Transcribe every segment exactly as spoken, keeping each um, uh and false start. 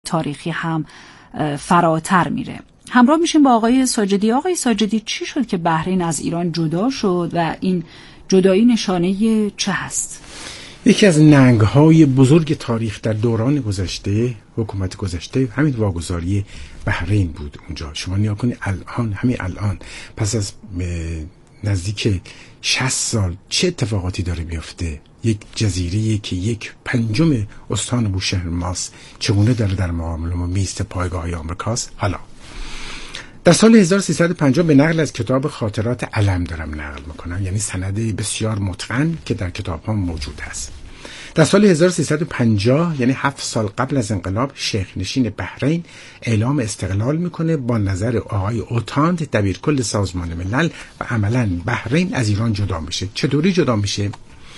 تاریخی هم فراتر میره. همراه میشیم با آقای ساجدی. آقای ساجدی، چی شد که بحرین از ایران جدا شد و این جدایی نشانه چه هست؟ یکی از ننگ‌های بزرگ تاریخ در دوران گذشته، حکومت گذشته، همین واگذاری بحرین بود اونجا. شما نیا کنید الان، همین الان پس از نزدیک شصت سال چه اتفاقاتی داره میفته. یک جزیره‌ای که یک پنجم استان بوشهر ماست چگونه داره در معامله ما میسته پایگاه‌های آمریکاست. حالا در سال هزار و سیصد و پنجاه به نقل از کتاب خاطرات علم دارم نقل میکنم، یعنی سند بسیار متقن که در کتاب ها موجود هست. در سال هزار و سیصد و پنجاه یعنی هفت سال قبل از انقلاب، شیخ نشین بحرین اعلام استقلال میکنه با نظر آقای اوتاند دبیرکل سازمان ملل و عملا بحرین از ایران جدا میشه. چطوری جدا میشه؟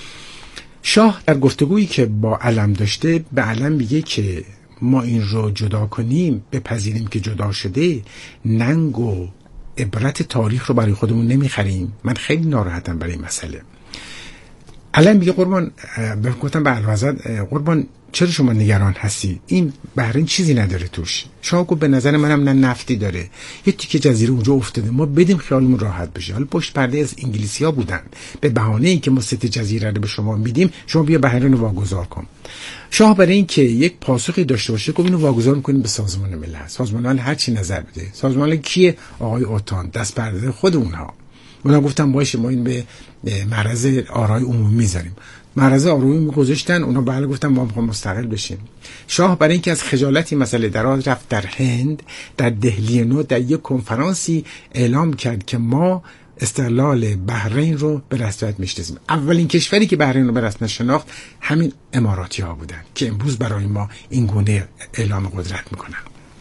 شاه در گفتگویی که با علم داشته به علم میگه که ما این رو جدا کنیم، بپذیریم که جدا شده، ننگ و عبرت تاریخ رو برای خودمون نمیخریم. من خیلی ناراحتم برای این مسئله. علم میگه قربان، گفتم به الوزد قربان چرا شما نگران هستی؟ این بحرین چیزی نداره توش. شاه گفت به نظر منم نه نفتی داره، یه تیکه جزیره اونجا افتاده، ما بدیم خیالمون راحت بشه. حالا پشت پرده از انگلیسی‌ها بودن، به بهانه اینکه ما سه جزیره رو به شما میدیم، شما بیا بحرین رو واگذار کن. شاه برای اینکه یک پاسخی داشته باشه گفت اینو واگذار می‌کنیم به سازمان ملل. سازمان ملل هر چی نظر بده. سازمان ملل کیه؟ آقای اوتان، دست پرده خود اونها. اونا گفتم باشه ما این به معرض آرای عمومی میذاریم. معرض آرای عمومی گذاشتن، اونا بله گفتن ما میخوام مستقل بشیم. شاه برای اینکه از خجالت این مسئله دراز رفت در هند، در دهلی نو در یک کنفرانسی اعلام کرد که ما استقلال بحرین رو به رسمیت میشناسیم. اولین کشوری که بحرین رو به رسمیت شناخت همین اماراتی ها بودن که امروز برای ما این گونه اعلام قدرت میکنن.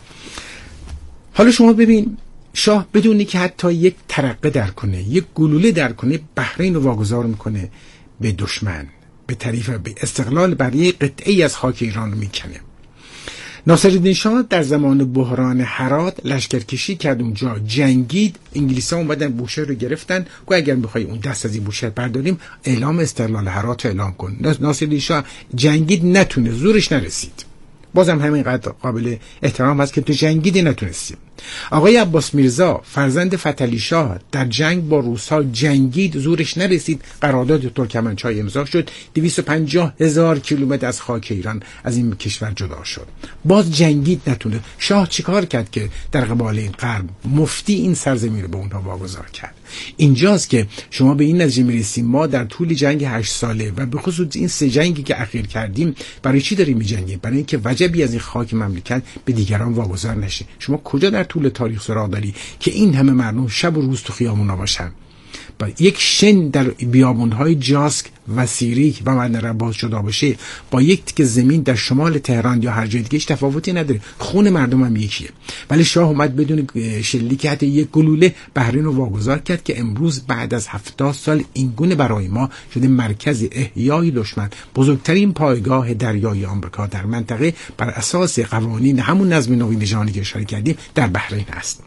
حالا شما ببین، شاه بدونی که حتی یک ترقه در کنه، یک گلوله در کنه، بحرین رو واگذار میکنه به دشمن، به طریق به استقلال بر یک قطعه از خاک ایران رو میکنه. ناصرالدین شاه در زمان بحران هرات لشکرکشی کرد، اونجا جنگید. انگلیس‌ها اومدن بوشهر رو گرفتن، گفت اگر می‌خوای اون دست از این بوشهر برداریم اعلام استقلال هرات رو اعلام کن. ناصرالدین شاه جنگید، نتونه، زورش نرسید. بازم همینقدر قابل احترام هست که تو جنگیدی نتونستیم. آقای عباس میرزا فرزند فتحعلی شاه در جنگ با روس‌ها جنگید، زورش نرسید، قرارداد ترکمنچای امضا شد، دویست و پنجاه هزار کیلومتر از خاک ایران از این کشور جدا شد. باز جنگید، نتونه. شاه چیکار کرد که در قبال این غرب مفتی این سرزمین رو به اونها واگذار کرد؟ اینجاست که شما به این نتیجه میرسیم ما در طول جنگ هشت ساله و به خصوص این سه جنگی که اخیر کردیم برای چی داریم می‌جنگیم؟ برای اینکه وجبی از این خاک مملکت به دیگران واگذار نشه. شما کجا در طول تاریخ سراغ داری که این همه مردم شب و روز تو خیابونا باشن؟ با یک شن در بیابون‌های جاسک و سیریک و مدن باز جدا باشه با یک تیکه زمین در شمال تهران یا هر جای دیگه هیچ تفاوتی نداره، خون مردم هم یکیه. ولی شاه اومد بدون شلیک حتی یک گلوله بحرین رو واگذار کرد که امروز بعد از هفتاد سال این گونه برای ما شده مرکز احیای دشمن، بزرگترین پایگاه دریایی آمریکا در منطقه بر اساس قوانین همون نظم نوین نژادی که اشاره کردیم در بحرین است.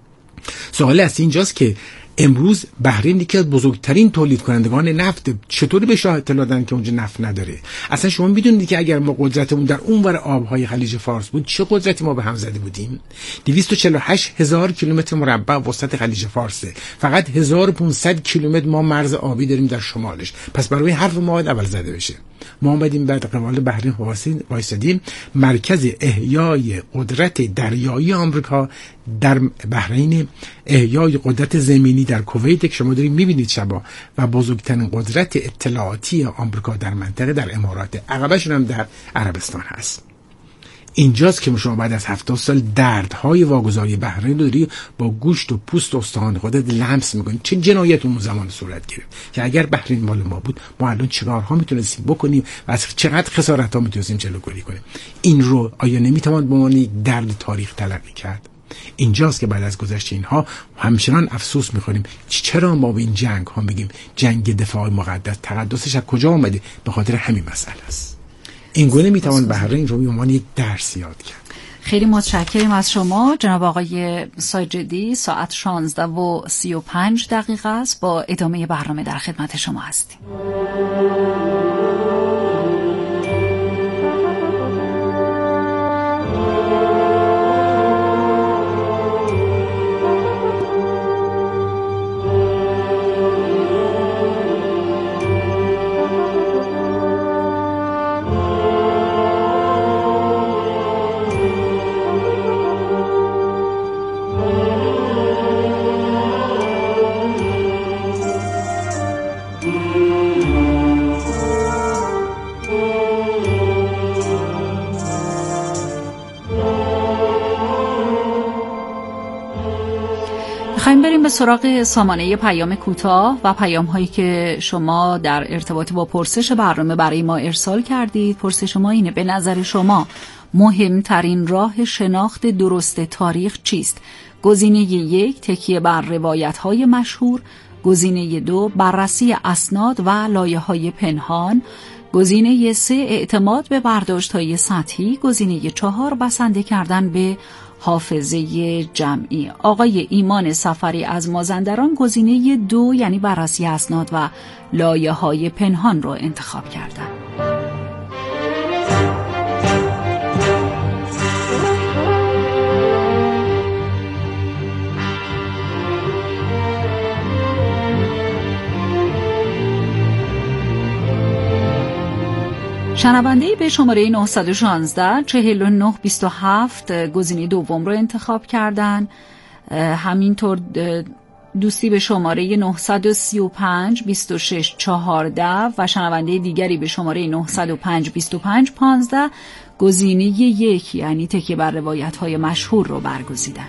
سوال اصلی اینجاست که امروز بحرین یکی از بزرگترین تولید کنندگان نفت، چطوری به شاه اطلاع دادن که اونجا نفت نداره؟ اصلا شما میدونید که اگر ما قدرتمون در اونور آبهای خلیج فارس بود چه قدرتی ما به هم زده بودیم؟ دویست و چهل و هشت هزار کیلومتر مربع وسط خلیج فارسه، فقط هزار و پانصد کیلومتر ما مرز آبی داریم در شمالش. پس برای حرف ما باید اول زده بشه. ما اومدیم بعد قبال بحرین وایسادیم، مرکز احیای قدرت دریایی آمریکا در بحرین، احیای قدرت زمینی در کویت که شما دارید میبینید شبا، و بزرگترین قدرت اطلاعاتی آمریکا در منطقه در امارات، عقبشون هم در عربستان هست. اینجاست که شما بعد از هفتاد سال دردهای واگذاری بحرین رو داری با گوشت و پوست و استخوان خودت لمس میکنی. چه جنایت اون زمان صورت گرفت که اگر بحرین مال ما بود ما الان چیکارها میتونستیم بکنیم و از چقدر خسارت‌ها میتونستیم جلوگیری کنیم. این رو آیا نمیتوان به عنوان درد تاریخ تلقی کرد؟ اینجاست که بعد از گذشت اینها همچنان افسوس می‌خوریم چرا ما به این جنگ ها میگیم جنگ دفاع مقدس. تقدسش از کجا اومده؟ به خاطر همین مسئله است. این گونه میتوان بحرین رو به عنوان یک درس یاد کرد. خیلی متشکرم از شما جناب آقای ساجدی. ساعت شانزده و سی و پنج دقیقه است. با ادامه برنامه در خدمت شما هستیم. میخوایم بریم به سراغ سامانه پیام کوتاه و پیام هایی که شما در ارتباط با پرسش برنامه برای ما ارسال کردید. پرسش ما اینه: به نظر شما مهمترین راه شناخت درست تاریخ چیست؟ گزینه یک، تکیه بر روایت های مشهور. گزینه دو، بررسی اسناد و لایه های پنهان. گزینه سه، اعتماد به برداشت های سطحی. گزینه چهار، بسنده کردن به حافظه جمعی. آقای ایمان سفری از مازندران گزینه دو یعنی بررسی اسناد و لایه های پنهان رو انتخاب کردن. شنونده‌ای به شماره نه یک شش چهل و نه بیست و هفت گزینه دوم رو انتخاب کردن. همینطور دوستی به شماره نه سه پنج بیست و شش چهارده و شنونده دیگری به شماره نه صفر پنج بیست و پنج پانزده گزینه یک یعنی تکیه بر روایت‌های مشهور رو برگزیدن.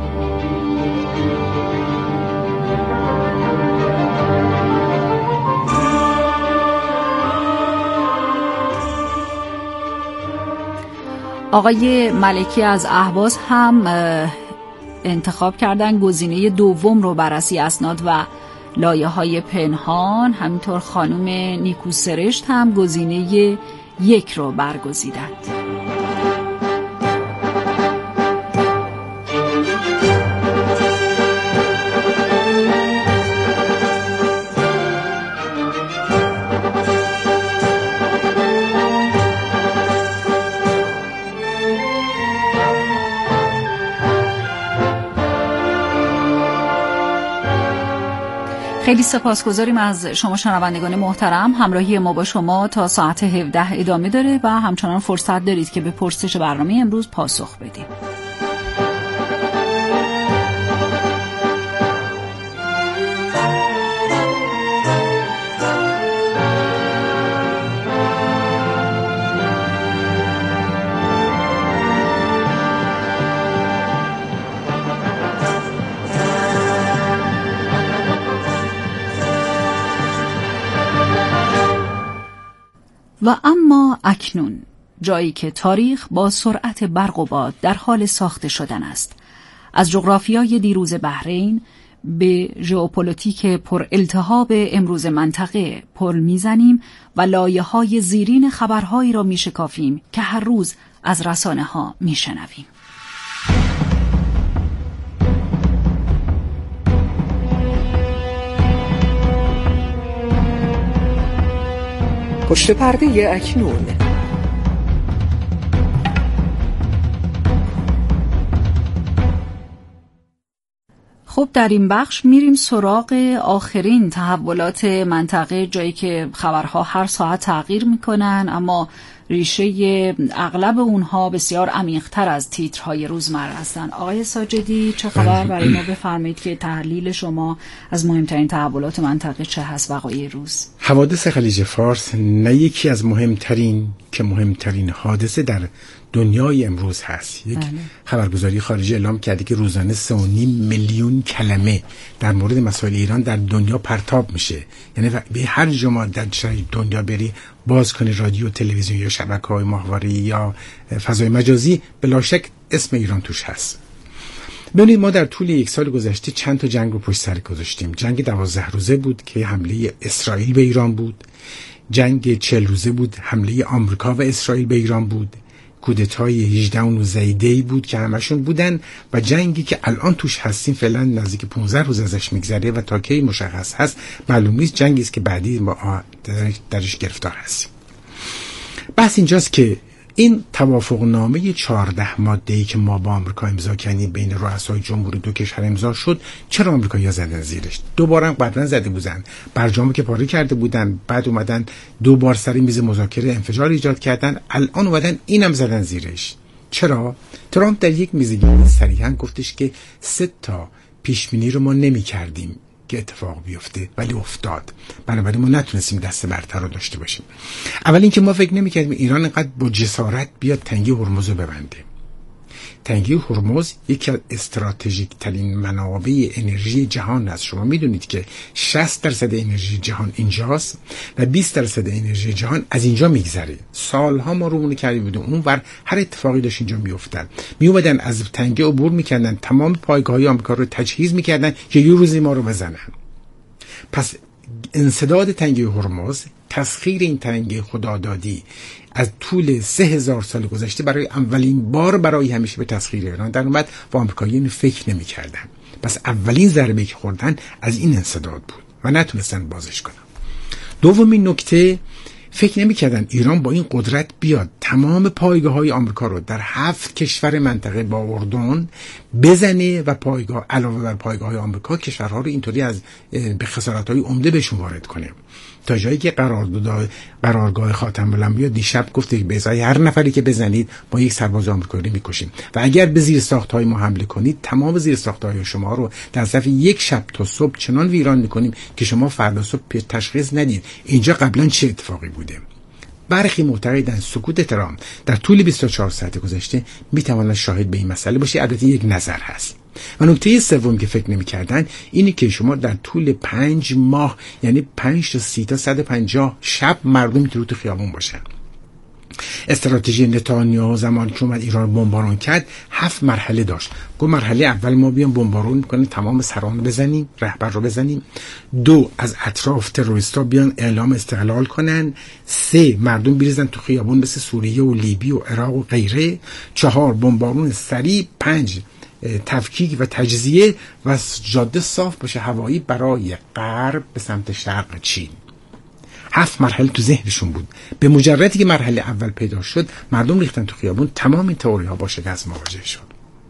آقای ملکی از اهواز هم انتخاب کردن گزینه دوم رو، بررسی اسناد و لایه های پنهان. همینطور خانم نیکو سرشت هم گزینه یک رو برگزیدند. خیلی سپاسگزاریم از شما شنوندگان محترم. همراهی ما با شما تا ساعت هفده ادامه داره و همچنان فرصت دارید که به پرسش برنامه امروز پاسخ بدید. و اما اکنون، جایی که تاریخ با سرعت برق و باد در حال ساخته شدن است. از جغرافیای دیروز بحرین به ژئوپلیتیک پر التهاب امروز منطقه پل میزنیم و لایه‌های زیرین خبرهایی را میشکافیم که هر روز از رسانه ها میشنویم. پشت پرده اکنون. خب در این بخش میریم سراغ آخرین تحولات منطقه، جایی که خبرها هر ساعت تغییر میکنن اما ریشه اغلب اونها بسیار عمیق‌تر از تیترهای روزمره هستن. آقای ساجدی چه خبر برای ما بفرمایید که تحلیل شما از مهمترین تحولات منطقه چه هست وقایع روز؟ حوادث خلیج فارس نه یکی از مهمترین که مهمترین حادثه در دنیای امروز هست. یک بله. خبرگزاری خارجی اعلام کرده که روزانه سه و نیم میلیون کلمه در مورد مسائل ایران در دنیا پرتاب میشه. یعنی به هر جا در دنیا بری باز کنی، رادیو، تلویزیون یا شبکه‌های ماهواره‌ای یا فضای مجازی، بلا شک اسم ایران توش هست. ببینید ما در طول یک سال گذشته چند تا جنگ رو پشت سر گذاشتیم. جنگ دوازده روزه بود که حمله اسرائیل به ایران بود. جنگ چهل روزه بود، حمله آمریکا و اسرائیل به ایران بود. کودتای هجده و نوزده بود که همشون بودن و جنگی که الان توش هستیم فعلا نزدیک پانزده روز ازش میگذره و تا کی مشخص هست معلوم نیست. جنگی است که بعدی ما درش گرفتار هستیم. بحث اینجاست که این توافق نامه چهارده ماده‌ای که ما با آمریکا امضا کردیم بین رؤسای جمهوری دو کشور امضا شد، چرا آمریکایی‌ها زدن زیرش؟ دو بارم قبلا زده بودن، برجامو که پاره کرده بودن، بعد اومدن دو بار سر میز مذاکره انفجار ایجاد کردن، الان اومدن اینم زدن زیرش. چرا؟ ترامپ در یک میزگیری صریحا گفتش که سه تا پیشبینی رو ما نمی‌کردیم که اتفاق بیفته ولی افتاد، بنابراین ما نتونستیم دست برتر رو داشته باشیم. اول اینکه ما فکر نمی‌کردیم ایران اینقدر با جسارت بیاد تنگی هرمز رو ببنده. تنگی هرمز یکی از استراتژیک ترین منابع انرژی جهان است. شما میدونید که شصت درصد انرژی جهان اینجاست و بیست درصد انرژی جهان از اینجا میگذره. سالها ما رو مون کردیم بودیم اون ور هر اتفاقی داشت اینجا میافتاد. میومدن از تنگه عبور میکردن، تمام پایگاه‌های آمریکا رو تجهیز میکردن که یه روزی ما رو بزنن. پس انسداد تنگه هرمز، تسخیر این تنگه خدادادی از طول سه هزار سال گذشته برای اولین بار برای همیشه به تسخیر ایران در اومد و آمریکایی‌ها فکر نمی‌کردن. پس اولین ضربه که خوردن از این انسداد بود و نتونستن بازش کنن. دومین نکته، فکر نمی‌کردن ایران با این قدرت بیاد تمام پایگاه‌های آمریکا رو در هفت کشور منطقه با اردن بزنه و پایگاه علاوه بر پایگاه‌های آمریکا کشورها رو اینطوری از به خسارت‌های عمده بهشون وارد کنه. تا جایی که قرارداد قرارگاه خاتم الانبیا دیشب گفته که به ازای هر نفری که بزنید با یک سرباز آمریکایی میکشیم و اگر به زیر ساخت‌های ما حمله کنید تمام زیر ساخت‌های شما رو در ظرف یک شب تا صبح چنان ویران میکنیم که شما فردا صبح تشخیص ندید اینجا قبلا چه اتفاقی بوده. برخی معتقدند سکوت ترامپ در طول بیست و چهار ساعت گذشته میتواند شاهد به این مسئله باشه. البته یک نظر هست. و نکته سوم که فکر نمی‌کردن اینی که شما در طول پنج ماه یعنی پنج تا سی تا صد و پنجاه شب مردم تو تو خیابون باشن. استراتژی نتانیاهو زمانی که اومد ایران بمبارون کرد هفت مرحله داشت. گفت مرحله اول ما بیام بمبارون می‌کنیم، تمام سران بزنیم، رهبر رو بزنیم. دو، از اطراف تروریستا بیان اعلام استقلال کنن. سه، مردم بریزن تو خیابون مثل سوریه و لیبی و عراق و غیره. چهار، بمبارون سریع. پنج، تفکیک و تجزیه و جاده صاف باشه هوایی برای غرب به سمت شرق چین. هفت مرحله تو ذهنشون بود. به مجردی که مرحله اول پیدا شد مردم ریختن تو خیابون، تمام این تئوری ها با شکست مواجه شد.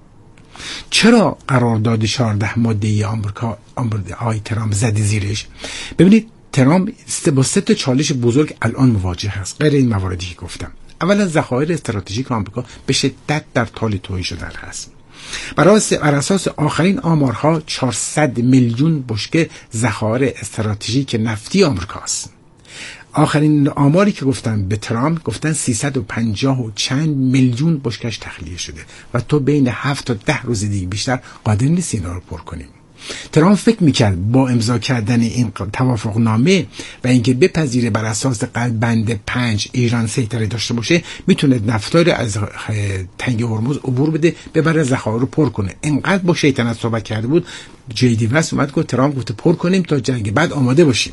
چرا قرارداد چهارده ماده‌ای آمریکا آقای ترامپ زد زیرش؟ ببینید ترامپ با سه تا چالش بزرگ الان مواجه هست غیر این مواردی که گفتم. اولا ذخایر استراتژیک آمریکا به شدت در حال تویی شدن هست. بر اساس آخرین آمارها چهارصد میلیون بشکه ذخایر استراتژیک نفتی آمریکاست. آخرین آماری که گفتن به ترامپ گفتن سیصد و پنجاه و چند میلیون بشکش تخلیه شده و تو بین هفت تا ده روز دیگه بیشتر قادر نیستی اینا رو پر کنیم. ترامپ فکر میکرد با امضا کردن این توافق نامه و اینکه بپذیره بر اساس بند پنج ایران سیطره داشته باشه میتونه نفتا رو از تنگه هرمز عبور بده ببره ذخایر رو پر کنه. اینقدر با شیطنت صحبت کرده بود جی دی وست اومد گفت ترامپ گفت پر کنیم تا جنگ بعد آماده باشیم.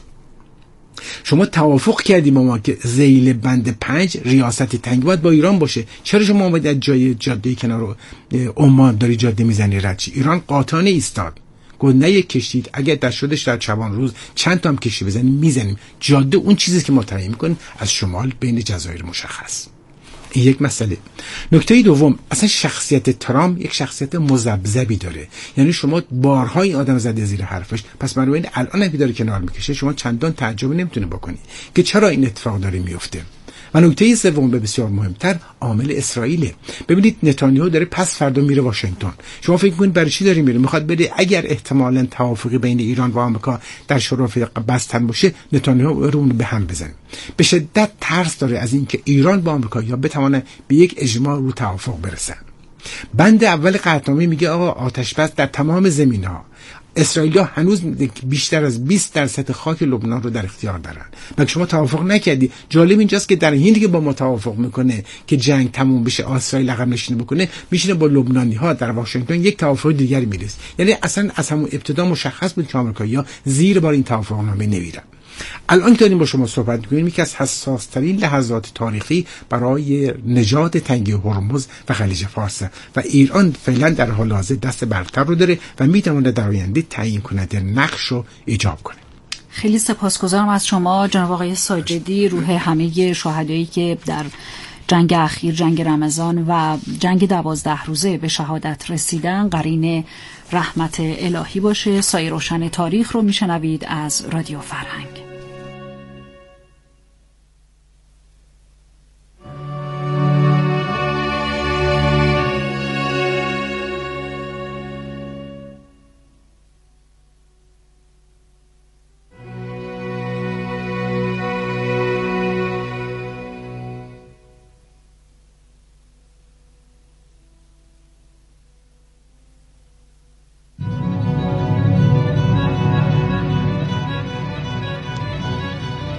شما توافق کردیم با ما که ذیل بند پنج ریاست تنگ باید با ایران باشه. چرا شما اومدید از جای جاده کنار عمان داری جاده میزنی رد چی؟ ایران قاطعانه ایستاد گفت نه یک کشتید اگر در شدش در شبان روز چند تا هم کشتی بزنیم میزنیم. جاده اون چیزی که ما تعیین میکنیم از شمال بین جزایر مشخص. این یک مسئله. نکته دوم، اصلا شخصیت ترامپ یک شخصیت مذبذبی داره. یعنی شما بارها این آدم زده زیر حرفش، پس بنابراین الان هم که داره کنار میکشه شما چندان تعجب نمیتونه بکنی که چرا این اتفاق داره میفته. و نکته سوم به بسیار مهمتر عامل اسرائیل. ببینید نتانیاهو داره پس فردا میره واشنگتن. شما فکر میکنید برای چی داره میره؟ میخواد بره اگر احتمالاً توافقی بین ایران و آمریکا در شرف بستن باشه نتانیاهو رو به هم بزنه. به شدت ترس داره از اینکه ایران با آمریکا یا بتونه به یک اجماع رو توافق برسن. بند اول قطعنامه میگه آقا آتش بس در تمام زمینه‌ها. اسرائیلیا هنوز بیشتر از بیست درصد خاک لبنان رو در اختیار دارن. مگه شما توافق نکردی؟ جالب اینجاست که در حینی که با ما توافق میکنه که جنگ تموم بشه اسرائیل عقب نشینی بکنه میشینه با لبنانی‌ها در واشنگتن یک توافق دیگری میرسه. یعنی اصلا از همون ابتدا مشخص بود که آمریکایی‌ها زیر بار این توافقنامه نمیرن. الان که داریم با شما صحبت می‌کنیم یکی از حساس‌ترین لحظات تاریخی برای نجات تنگه هرمز و خلیج فارس و ایران فعلا در حال حاضر دست برتر رو داره و میتونه در آینده تعیین کننده نقش رو ایجاب کنه. خیلی سپاسگزارم از شما جناب آقای ساجدی، روح همه شهدایی که در جنگ اخیر، جنگ رمضان و جنگ دوازده روزه به شهادت رسیدن. قرین رحمت الهی باشه. سایه روشن تاریخ رو میشنوید از رادیو فرهنگ.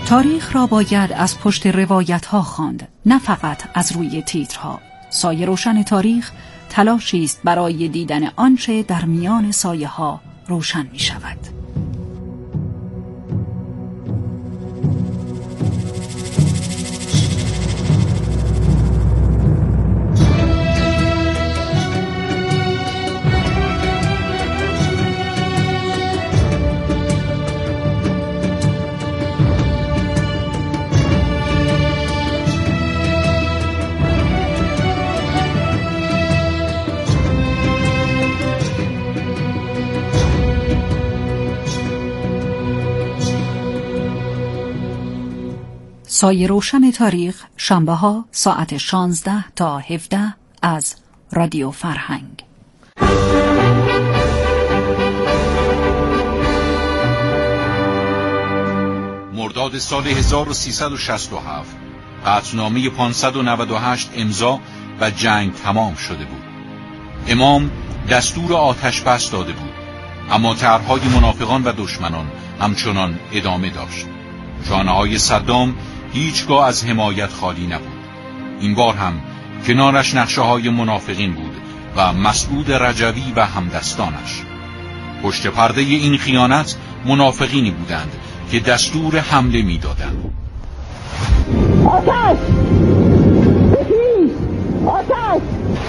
تاریخ را باید از پشت روایت ها خواند، نه فقط از روی تیترها. سایه روشن تاریخ تلاشی است برای دیدن آنچه در میان سایه ها روشن می شود. سایه روشن تاریخ شنبه ها ساعت شانزده تا هفده از رادیو فرهنگ. مرداد سال هزار و سیصد و شصت و هفت قطعنامه پانصد و نود و هشت امضا و جنگ تمام شده بود. امام دستور آتش بس داده بود، اما طرحهای منافقان و دشمنان همچنان ادامه داشت. شانه‌های صدام هیچگاه از حمایت خالی نبود. این بار هم کنارش نقشه‌های منافقین بود و مسعود رجوی و همدستانش. پشت پرده این خیانت منافقینی بودند که دستور حمله می‌دادند. آتش! آتش!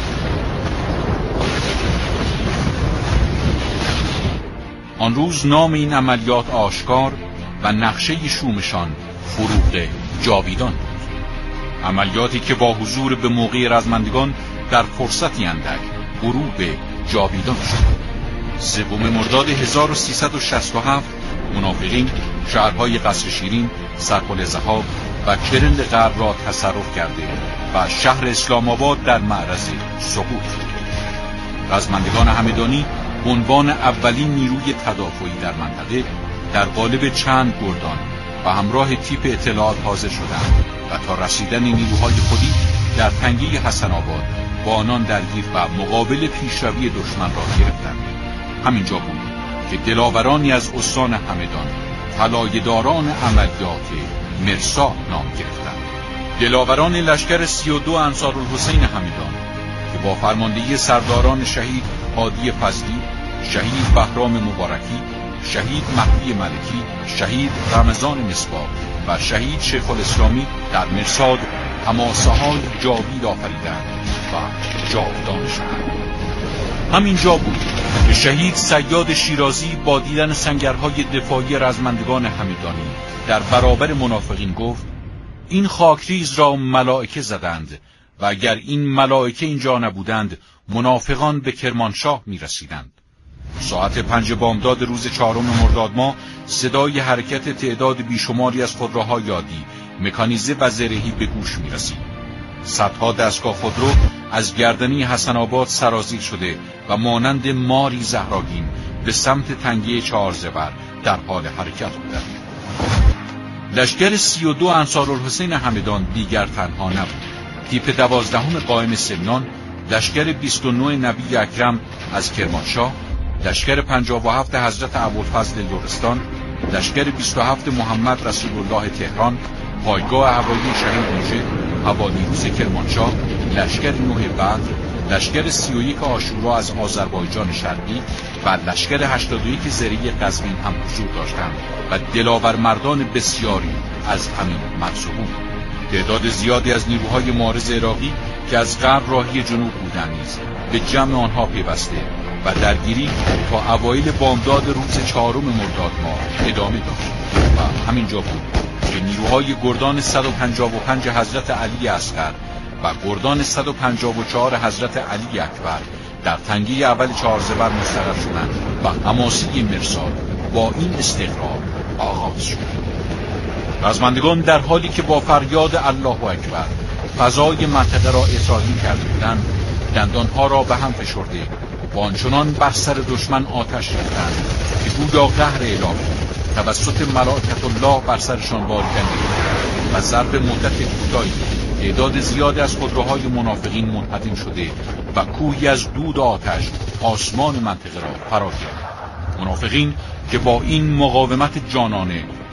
آن روز نام این عملیات آشکار و نقشه شومشان فروغ جاویدان بود. عملیاتی که با حضور به موقع رزمندگان در فرصتی اندک غروب جاویدان شد. سوم مرداد هزار و سیصد و شصت و هفت منافقین شهرهای قصر شیرین، سرپل ذهاب و کرند غرب را تصرف کرده و شهر اسلام آباد در معرض سقوط شد. رزمندگان همدانی به عنوان اولین نیروی تدافعی در منطقه در قالب چند گردان و همراه تیپ اطلاعات حاضر شدند و تا رسیدن نیروهای خودی در تنگه حسن آباد با آنان درگیر و مقابل پیشروی دشمن را گرفتند. همینجا بود که دلاورانی از استان همدان طلایه‌داران عملیات مرسا نام گرفتند. دلاوران لشکر سی و دو انصارالحسین همدان که با فرماندهی سرداران شهید هادی فضلی، شهید بهرام مبارکی، شهید مهدی ملکی، شهید رمضان مصباح و شهید شیخ الاسلامی در مرصاد حماسه‌های جاوید آفریدند و جاودان شدند. همینجا بود که شهید صیاد شیرازی با دیدن سنگرهای دفاعی رزمندگان همدانی در برابر منافقین گفت: این خاکریز را ملائکه زدند و اگر این ملائکه اینجا نبودند منافقان به کرمانشاه می رسیدند. ساعت پنج بامداد روز چهارم مرداد ماه صدای حرکت تعداد بیشماری از خودروهای یادی، مکانیزه و زرهی به گوش می رسید. صدها دستگاه خودرو از گردنی حسن آباد سرازیر شده و مانند ماری زهراگین به سمت تنگه چهارزبر در حال حرکت بودند. لشکر سی و دو انصارالحسین همدان دیگر تنها نبود. تیپ دوازدهم قائم سمنان، لشکر بیست و نه نبی اکرم از کرمانشاه، لشکر پنجاه و هفت حضرت ابوالفضل لرستان، لشکر بیست و هفت محمد رسول الله تهران، پایگاه هوایی شهید موشه، هوانیروز کرمانشاه، لشکر نه بدر، لشکر سی و یک عاشورا از آذربایجان شرقی و لشکر هشتاد و یک زرهی قزوین هم حضور داشتند و دلاور مردان بسیاری از همین منصوبون. تعداد زیادی از نیروهای معارض عراقی که از غرب راهی جنوب بودند نیز به جمع آنها پیوسته و درگیری تا اوایل بامداد روز چهارم مرداد ماه ادامه داشت و همینجا بود که نیروهای گردان صد و پنجاه و پنج حضرت علی اصغر و گردان صد و پنجاه و چهار حضرت علی اکبر در تنگه اول چهارزبر مستقر شدند و حماسی مرصاد با این استقرار آغاز شد. رزمندگان در حالی که با فریاد الله اکبر فضای منطقه را احاطه کرده بودند، دندانها را به هم فشرده و آنچنان بر سر دشمن آتش ریختند که گویا قهر الهی توسط ملائکت الله بر سرشان باریدنده و ظرف مدت کوتاهی تعداد زیادی از خودروهای منافقین منهدم شده و کوهی از دود آتش آسمان منطقه را فرا گرفت. منافقین که با این مقاومت جانانه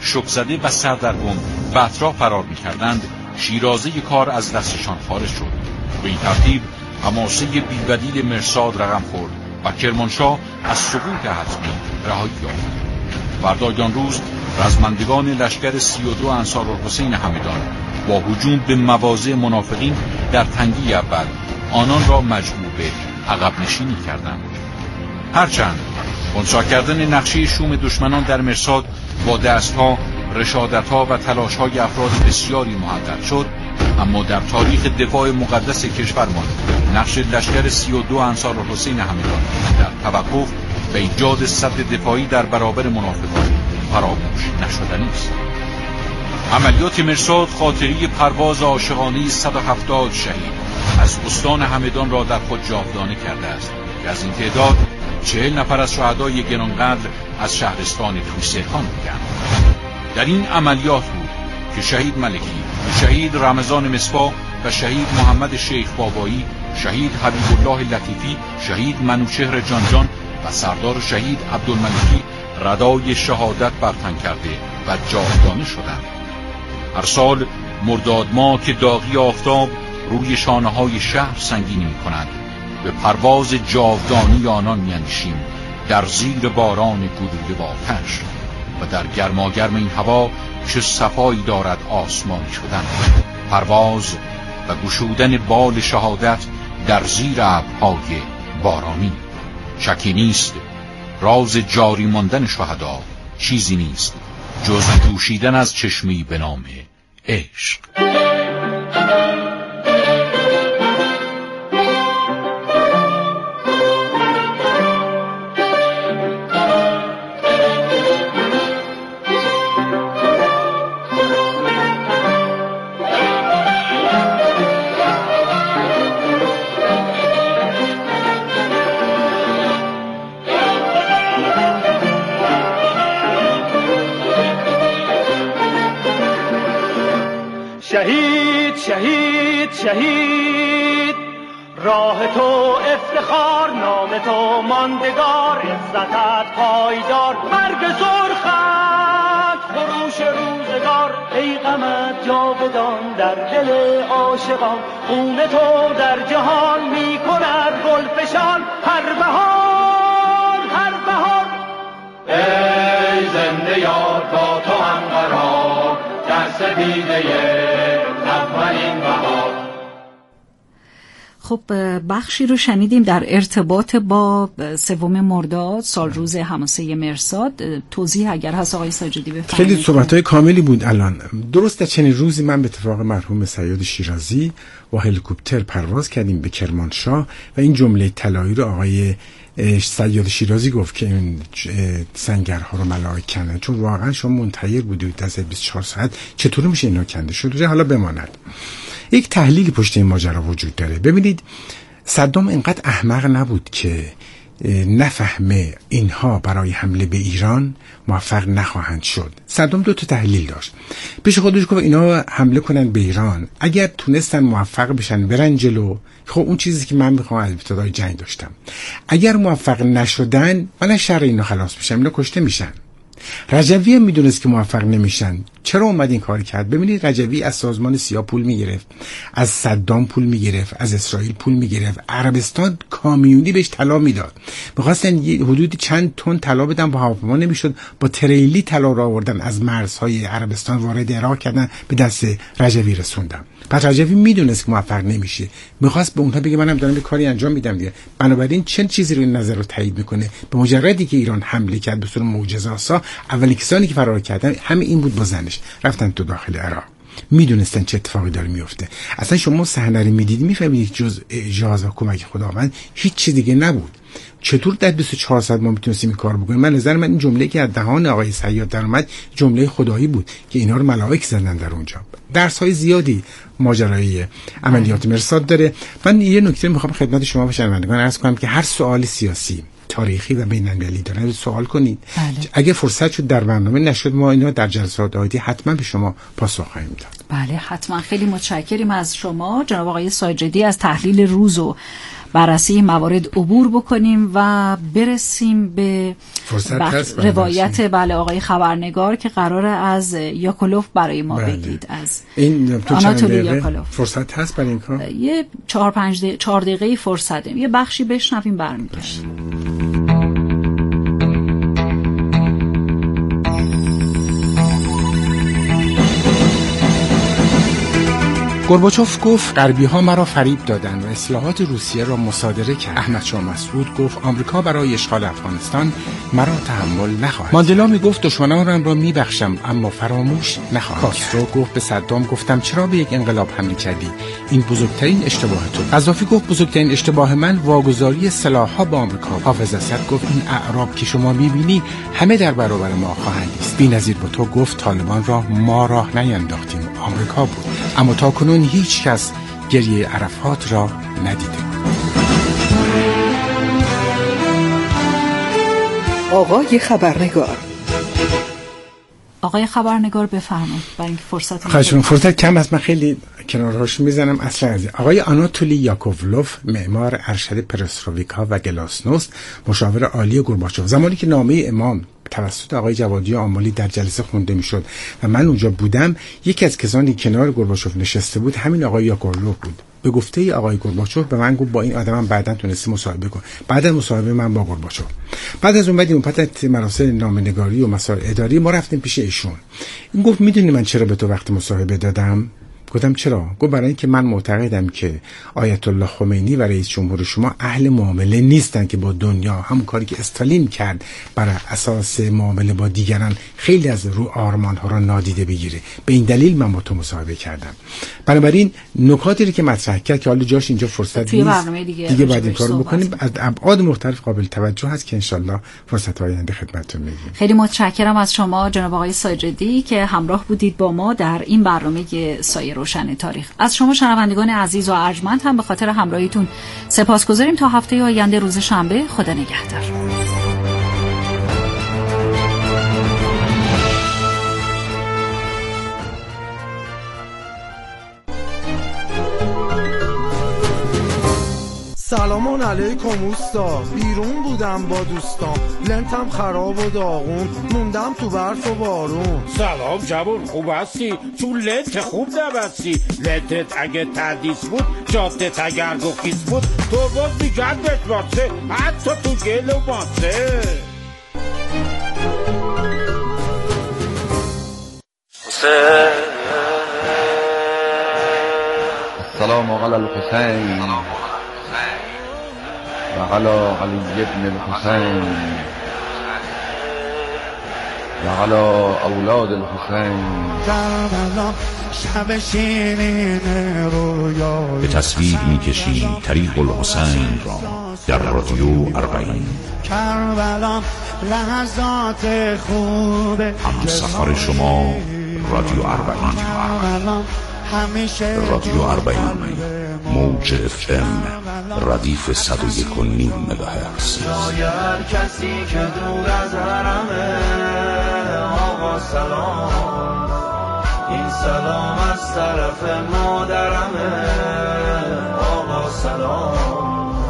شوک زده و سردرگم به اطراف فرار می‌کردند، شیرازه کار از دستشان خارج شد. به این ترتیب حماسه بی‌بدیل مرصاد رقم خورد و کرمانشاه از سقوط حتمی رهایی یافت. فردای آن روز رزمندگان لشکر سی و دو انصارالحسین همدان با هجوم به مواضع منافقین در تنگی اول آنان را مجبور به عقب نشینی کردند. هرچند خنثی کردن نقشه شوم دشمنان در مرصاد با دستها، رشادتها و تلاشهای افراد بسیاری محقق شد، اما در تاریخ دفاع مقدس کشورمان نقش لشکر سی و دو انصارالحسین همدان در توقف به ایجاد سد دفاعی در برابر منافقان فراموش نشدنی است. عملیات مرصاد خاطری پرواز عاشقانه صد و هفتاد شهید از استان همدان را در خود جاودانه کرده است که از این تعداد چهل نفر از شهدای گرانقدر از شهرستان توسیخان بودند. در این عملیات بود که شهید ملکی، شهید رمضان مصباح و شهید محمد شیخ بابایی، شهید حبیب الله لطیفی، شهید منوچهر جانجان و سردار شهید عبدالملکی ردای شهادت برتن کرده و جاودانه شدند. هر سال مرداد ماه که داغی آفتاب روی شانه های شهر سنگینی می کند، به پرواز جاودانی آنان می اندیشیم در زیر باران گلوله با آتش و در گرماگرم این هوا چه صفایی دارد آسمانی شدن، پرواز و گشودن بال شهادت در زیر ابرهای بارانی. شکی نیست راز جاری ماندن شهدا چیزی نیست جز جوشیدن از چشمی به نام عشق. شهید شهید شهید، راه تو افتخار، نام تو ماندگار، عزتت پایدار، مرگ سرخت خروش روزگار، ای غمت جاودان در دل عاشقان، خون تو در جهان می کند گلفشان، هر بهار هر بهار. ای زنده یار با تو هم قرار، در سپیده اولین بهار. خب بخشی رو شنیدیم در ارتباط با سوم مرداد، سال روز حماسه مرصاد. توضیح اگر هست آقای ساجدی بفرمایید. خیلی صحبت‌های کاملی بود. الان درست در چنین روزی من به اتفاق مرحوم صیاد شیرازی با هلیکوپتر پرواز کردیم به کرمانشاه و این جمله طلایی رو آقای صیاد شیرازی گفت که این سنگرها رو ملائک کندن، چون واقعا شما منتظر بودید از بیست و چهار ساعت چطور میشه اینا کنده شد. حالا بماند، یک تحلیلی پشت این ماجرا وجود داره. ببینید صدام اینقدر احمق نبود که نفهمه اینها برای حمله به ایران موفق نخواهند شد. صدام دو تا تحلیل داشت. پیش خودش گفت اینا حمله کنن به ایران، اگر تونستن موفق بشن برن جلو، خب اون چیزی که من میخوام از ابتدای جنگ داشتم. اگر موفق نشدن من شر اینا خلاص میشم، اینا کشته میشن. رجوی هم میدونست که موفق نمیشن، چرا اومد این کار کرد؟ ببینید رجوی از سازمان سیاه پول میگرفت، از صدام پول میگرفت، از اسرائیل پول میگرفت، عربستان کامیونی بهش طلا میداد، میخواستن حدود چند تن طلا بدن، با هواپیما نمیشد، با تریلی طلا را آوردن از مرزهای عربستان وارد عراق کردن، به دست رجوی رسوندن. پس رجوی میدونست که موفق نمیشه، میخواست به اونها بگه منم دارم یه کاری انجام میدم دیگه. بنابراین چه چیزی رو این نظر رو تایید میکنه؟ به مجردی که ایران حمله کرد به صورت معجزه‌آسا، اولین کسانی که فرار کردن همین این بود، با زنش رفتن تو داخل عراق. میدونستن چه اتفاقی داره میفته. اصلا شما صحنه رو میدید میفهمید جز اجازه و کمک خداوند هیچ چیز دیگه نبود. چطور در بیست و چهار ساعت ما میتونستیم این کار بکنیم؟ من نظر من این جمله که از دهان آقای صیاد در اومد جمله خدایی بود که اینا رو ملائک زدن در اونجا. درس های زیادی ماجرای عملیات مرصاد داره. من یه نکته میخوام خدمت شما و شنوندگان عرض کنم که هر سوال سیاسی، تاریخی و بین‌المللی دارن سوال کنید. بله. اگه فرصت شد در برنامه نشد ما اینا در جلسات آتی حتما به شما پاسخ خواهیم داد. بله حتما. خیلی متشکریم از شما جناب آقای ساجدی از تحلیل روز و بررسی موارد عبور بکنیم و برسیم به روایت بله آقای خبرنگار که قراره از یاکولوف برای ما بله. بگید. از این تو آناتولی چند یاکولوف. فرصت هست برای این کار؟ یه چهار پنج دقیقه چهار دقیقه فرصت داریم، یه بخشی بشنویم برمیگردیم. گورباچوف گفت غربی‌ها مرا فریب دادند و اصلاحات روسیه را مصادره کرد. احمد شاه مسعود گفت آمریکا برای اشغال افغانستان مرا تحمل نخواهد. ماندلا می گفت دشمنانم را میبخشم اما فراموش نخواهم. کاسترو گفت به صدام گفتم چرا به یک انقلاب حمله کردی؟ این بزرگترین اشتباه تو. قذافی گفت بزرگترین اشتباه من واگذاری سلاح‌ها به آمریکا. حافظ اسد گفت این اعراب که شما می‌بینی همه در برابر ما خواهند ایست. بی‌نظیر بوتو گفت طالبان را ما راه نینداختیم، آمریکا بود. اما تاکنون هیچ کس گریه عرفات را ندیده. آقای خبرنگار آقای خبرنگار بفرمایید برای اینکه فرصت خواهشون فرصت کم است، من خیلی کنارهاش میزنم. اصلا از آقای آناتولی یاکوولوف، معمار ارشد پرسترویکا و گلاسنوست، مشاور عالی گورباچوف، زمانی که نامه امام توسط آقای جوادی آملی در جلسه خونده میشد و من اونجا بودم، یکی از کسانی کنار گورباچوف نشسته بود همین آقای یاکوولوف بود. به گفته آقای گورباچوف به من گفت با این آدمم بعداً تونستی مصاحبه کن. بعد از مصاحبه من با گورباچوف، بعد از اومدیم بعد مراسم نامه‌نگاری و مسائل اداری، ما رفتیم پیش ایشون. این گفت میدونی من چرا به تو وقت مصاحبه دادم؟ گفتم چرا؟ گفت برای اینکه من معتقدم که آیت الله خمینی و رئیس جمهور شما اهل معامله نیستن که با دنیا همون کاری که استالین کرد بر اساس معامله با دیگران خیلی از رو آرمان ها را نادیده بگیره. به این دلیل من با تو مصاحبه کردم. بنابراین نکاتی که مطرح کرد که حالا جاش اینجا فرصت نیست دیگه, دیگه بعد این کارو بکنیم، از ابعاد مختلف قابل توجه هست که ان شاءالله فرصت آینده خدمتتون میگیم. خیلی متشکرم از شما جناب آقای ساجدی که همراه بودید با ما در این برنامه سایه روشن تاریخ. از شما شنوندگان عزیز و ارجمند هم به خاطر همراهیتون سپاسگزاریم. تا هفته آینده روز شنبه، خدا نگهدار. سلام علیکم اوستا، بیرون بودم با دوستام، لنتم خراب و داغون، موندم تو برف و بارون. سلام جوون، خوب هستی؟ چون لنت خوب نبستی. لنتت اگه تردیس بود، جادت اگر گفیز بود، تو باز میگردت واسه، حتی تو گل و ماسه. سلام آقا الحسین و علی علی ابن الحسین و علی اولاد الحسین. به تصویر میکشیم طریق الحسین را در رادیو اربعین. هم سفر شما رادیو اربعین. رادیو اربعین، موج اف ام، ردیف صد و یک و نیم مگاهرتز. هر کسی که دور از حرمه، آقا سلام، این سلام از طرف مادرمه، آقا سلام.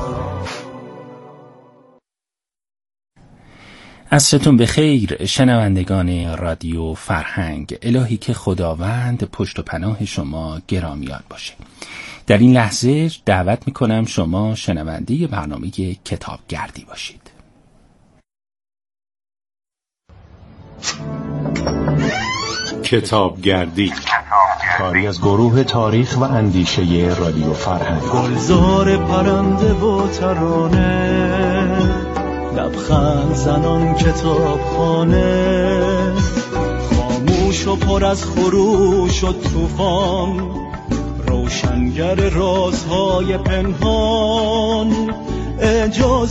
عصرتون بخیر شنوندگان رادیو فرهنگ. الهی که خداوند پشت و پناه شما گرامیان باشه. در این لحظه دعوت میکنم شما شنونده برنامه کتابگردی باشید. کتابگردی، کاری از گروه تاریخ و اندیشه رادیو فرهنگ. گلزار پرنده و ترانه، لبخند زنان کتابخانه، خاموش و پر از خروش و طوفان، روشنگر رازهای پنهان. اجازه